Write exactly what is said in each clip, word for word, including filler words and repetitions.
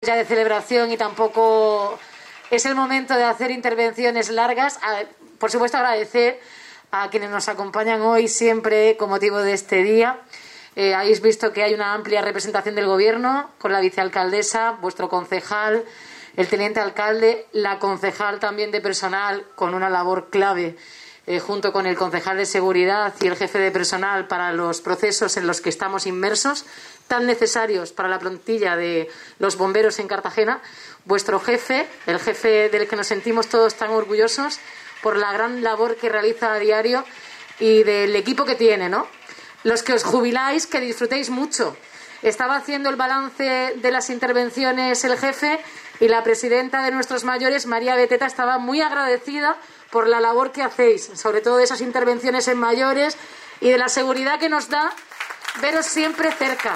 Ya de celebración y tampoco es el momento de hacer intervenciones largas. Por supuesto, agradecer a quienes nos acompañan hoy siempre con motivo de este día. Eh, habéis visto que hay una amplia representación del Gobierno con la vicealcaldesa, vuestro concejal, el teniente alcalde, la concejal también de personal con una labor clave eh, junto con el concejal de seguridad y el jefe de personal para los procesos en los que estamos inmersos, tan necesarios para la plantilla de los bomberos en Cartagena, vuestro jefe, el jefe del que nos sentimos todos tan orgullosos por la gran labor que realiza a diario y del equipo que tiene, ¿no? Los que os jubiláis, que disfrutéis mucho. Estaba haciendo el balance de las intervenciones el jefe y la presidenta de nuestros mayores, María Beteta, estaba muy agradecida por la labor que hacéis, sobre todo de esas intervenciones en mayores y de la seguridad que nos da veros siempre cerca.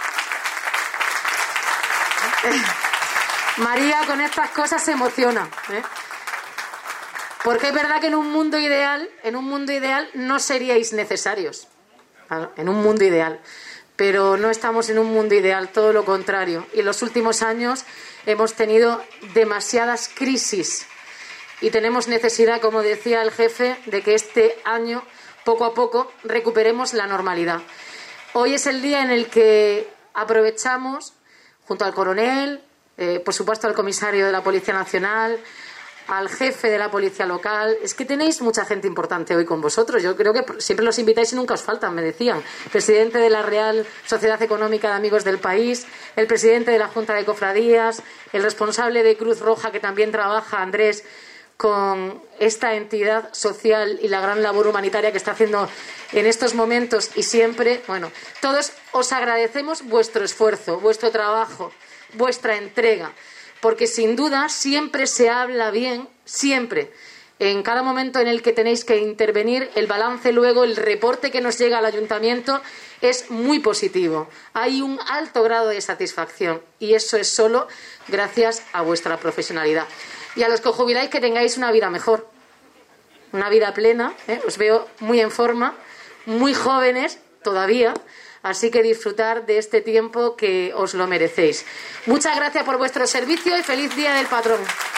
María con estas cosas se emociona, ¿eh? Porque es verdad que en un mundo ideal, en un mundo ideal no seríais necesarios, claro, en un mundo ideal, pero no estamos en un mundo ideal, todo lo contrario. Y en los últimos años hemos tenido demasiadas crisis y tenemos necesidad, como decía el jefe, de que este año poco a poco recuperemos la normalidad. Hoy es el día en el que aprovechamos, junto al coronel, eh, por supuesto al comisario de la Policía Nacional, al jefe de la policía local. Es que tenéis mucha gente importante hoy con vosotros. Yo creo que siempre los invitáis y nunca os faltan, me decían. Presidente de la Real Sociedad Económica de Amigos del País, el presidente de la Junta de Cofradías, el responsable de Cruz Roja, que también trabaja, Andrés, con esta entidad social y la gran labor humanitaria que está haciendo en estos momentos y siempre. Bueno, todos os agradecemos vuestro esfuerzo, vuestro trabajo, vuestra entrega, porque sin duda siempre se habla bien, siempre. En cada momento en el que tenéis que intervenir, el balance luego, el reporte que nos llega al ayuntamiento es muy positivo. Hay un alto grado de satisfacción y eso es solo gracias a vuestra profesionalidad. Y a los que os jubiláis, que tengáis una vida mejor, una vida plena, ¿eh? Os veo muy en forma, muy jóvenes todavía, así que disfrutar de este tiempo que os lo merecéis. Muchas gracias por vuestro servicio y feliz Día del Patrón.